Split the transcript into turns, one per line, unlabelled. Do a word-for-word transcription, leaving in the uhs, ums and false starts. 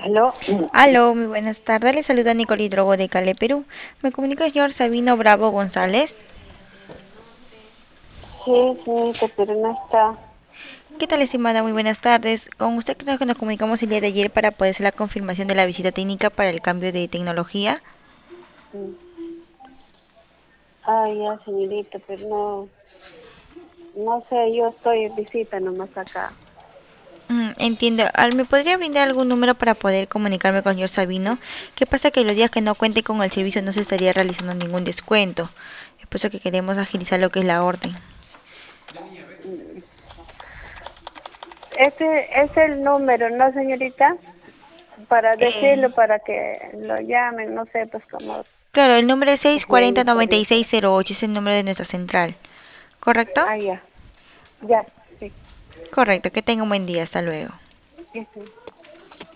Aló,
Aló, muy buenas tardes. Le saluda Nicole Hidrogo de Cali, Perú. Me comunica el señor Sabino Bravo González.
sí, señorita, pero no está.
¿Qué tal, estimada? Muy buenas tardes. Con usted creo que nos comunicamos el día de ayer para poder hacer la confirmación de la visita técnica para el cambio de tecnología.
Mm. Ah, ya, señorita, pero no, no sé, yo estoy en visita nomás acá.
Mm, entiendo. Al- ¿Me podría brindar algún número para poder comunicarme con el señor Sabino? ¿Qué pasa? Que los días que no cuente con el servicio no se estaría realizando ningún descuento. Es por eso que queremos agilizar lo que es la orden.
Mm. Ese es el número, ¿no, señorita? Para
Eh,
decirlo, para que lo llamen, no sé, pues cómo
claro, el número es seis cuatro
den
cero
el
nueve
servicio.
seis cero ocho, es el número de nuestra central. ¿Correcto?
Ah, ya, ya, sí.
Correcto, que tenga un buen día, hasta luego.
Ujú.